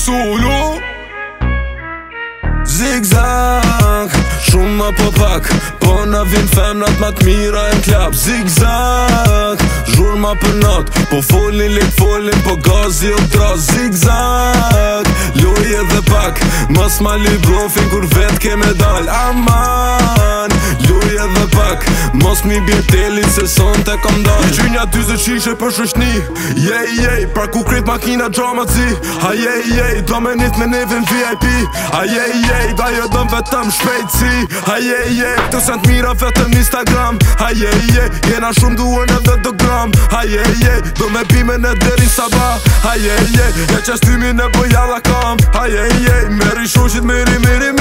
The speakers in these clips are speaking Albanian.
solo Zigzag Shumë ma po pak Po na vin femnat ma t'mira e n'klap Zigzag Zhur ma për not Po folin lik folin Po gazi o dras Zigzag Loj edhe pak Mas ma li blofin kur vet ke me dal Aman Loj edhe pak Mos mi bjetelin se son te kom dal I gjynja 20 shishe për shushni Jej, pra ku kret makina drama zi Jej, do me nit me nevin VIP Jej, da jo dëm vetëm shpejtësi Jej, të sen t'mira vetëm Instagram Jej, jena shumë duër në dhe do gram Jej, do me pime në derin sabah Jej, e qestymin e bojalla kam Jej, meri shoshit miri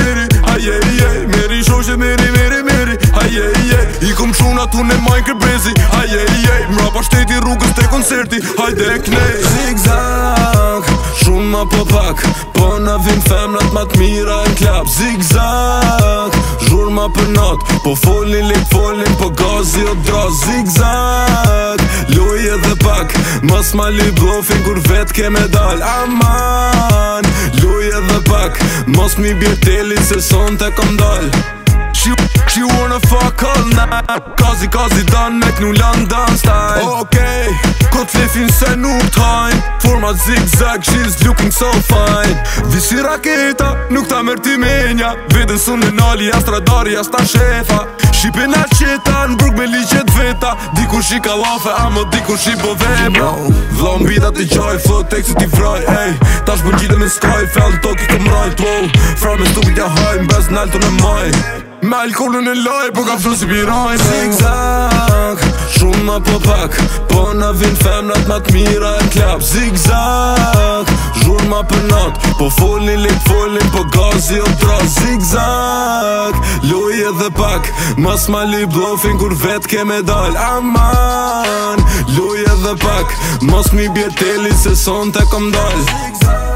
Jej, meri shoshit miri Jej, i kum shuna tu në majnë kërbrezi Jej, mrapa shteti rrugës te koncerti Hajde e knej Zigzag Shumë ma po pak Po na vin femnat ma t'mira e n'klap Zigzag Zhur ma për not Po folin lik folin Po gazi o dras Zigzag Loj edhe pak Mas ma li blofin kur vet ke me dal Aman Loj edhe pak Mos mi bjetelin se son te kom dal She wanna fuck all night Kazi done me knu London style Okay, kot lefin se nuk t'hajn Format zigzag, she's looking so fine Visi raketa, nuk ta mërë ti menja Vedën sun në nali, astradari, asta shefa Shqipin a qeta, në brug me liqet veta Dikur shi ka lafe, amo dikur shi po vebra Vla mbita t'i qaj, fët tek se t'i vraj Tash bën gjite me skaj, fell toki këm rajt Fra me stupit ja hajn, bez n'alto në maj Me alkoholën e laj, po ka fru si pirajn Zigzag Shumë ma po pak Po na vin femnat ma t'mira e n'klap Zigzag Zhur ma për not Po folin lik folin Po gazi o dras Zigzag Loj edhe pak Mas ma li blofin kur vet ke me dal Aman Loj edhe pak Mos mi bjetelin se son te kom dal